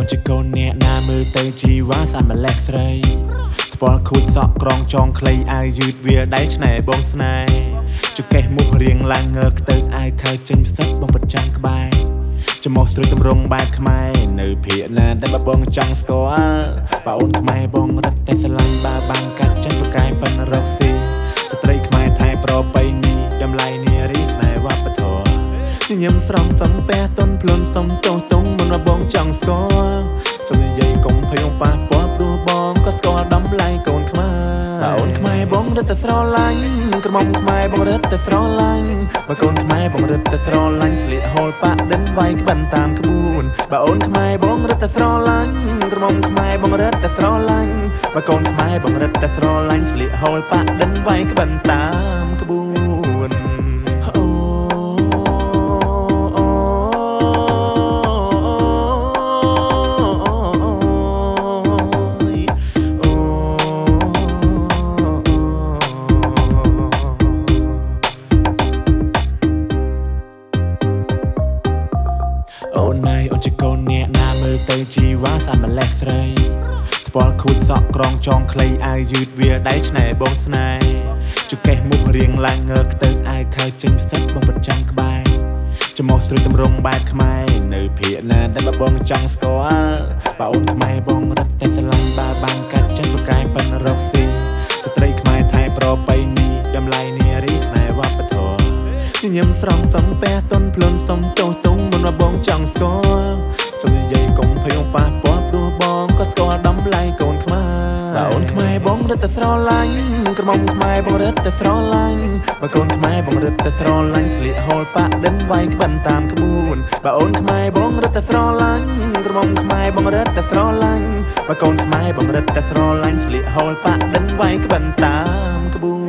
អូនជាកូនអ្នកណាមើលទៅជីវ៉ាស្អាតម្លេះស្រីស្ពាល់ខូចសក់ក្រងចងខ្លីអាវយឺតវាលដៃឆ្នៃបងស្នេហ៍ចុកកេះមុខរៀងឡើងងើខ្ទើអាវខើចេញផ្សិតបងបិទចាំងក្បែរចំមកស្រួយតម្រង់បែបខ្មែរនៅភាគណាដែលបងចង់ស្គាល់បើអូនខ្មែរបងរត់តែស្រឡាញ់បើបានកាត់ចិត្តប្រកាយប៉ុនរកស៊ីស្ត្រីខ្មែរថៃប្រពៃណីតម្លៃនារីស្នេហ៍វប្បធម៌ញញឹមស្រង់សំពះតុនភ្លុនសំទោសតុងមុនមកបងចង់ស្គាល់សុំនិយាយកុំភ័យប៉ះពាល់ព្រោះបងក៏ស្គាល់តម្លៃកូនខ្មែរបើអូនខ្មែរបងរត់តែស្រឡាញ់ក្រមុំខ្មែរបងរត់តែស្រឡាញ់បើកូនខ្មែរបងរត់តែស្រឡាញ់ស្លៀកហូលប៉ាដិនវាយក្បិនតាមក្បួនបើអូនខ្មែរបងរត់តែស្រឡាញ់ក្រមុំខ្មែរបងរត់តែស្រឡាញ់បើកូនខ្មែរបងរត់តែស្រឡាញ់ស្លៀកហូលប៉ាដិនវាយក្បិនតាមក្បួនអូនណៃអូនជាកូនអ្នកណាមើលទៅជីវ៉ាស្អាតម្លេះស្រីស្ពាល់ខូចសក់ក្រងចងខ្លីអាវយឺតវាលដៃឆ្នៃបងស្នេហ៍ចុកកេះមុខរៀងឡើងងើខ្ទើអាវខើចេញផ្សិតបងបិទចាំងក្បែរចំមកស្រួយតម្រង់បែបខ្មែរនៅភាគណាដែលបងចង់ស្គាល់បើអូនខ្មែរបងរត់តែស្រឡាញ់បើបានកាត់ចិត្តប្រកាយប៉ុនរកស៊ីស្ត្រីខ្មែរថៃប្រពៃណីតម្លៃនារីស្នេហ៍វប្បធម៌ញញឹមស្រង់សំពះតុនភ្លុនសំទោសតុងមុនមកបងចង់ស្គាល់សុំនិយាយកុំភ័យប៉ះពាល់ព្រោះបងក៏ស្គាល់តម្លៃកូនខ្មែរបើអូនខ្មែរបងរត់តែស្រឡាញ់ក្រមុំខ្មែរបងរត់តែស្រឡាញ់បើកូនខ្មែរបងរត់តែស្រឡាញ់ស្លៀកហូលប៉ាដិនវាយក្បិនតាមក្បួនបើអូនខ្មែរបងរត់តែស្រឡាញ់ក្រមុំខ្មែរបងរត់តែស្រឡាញ់បើកូនខ្មែរបងរត់តែស្រឡាញ់ស្លៀកហូលប៉ាដិនវាយក្បិនតាមក្បួន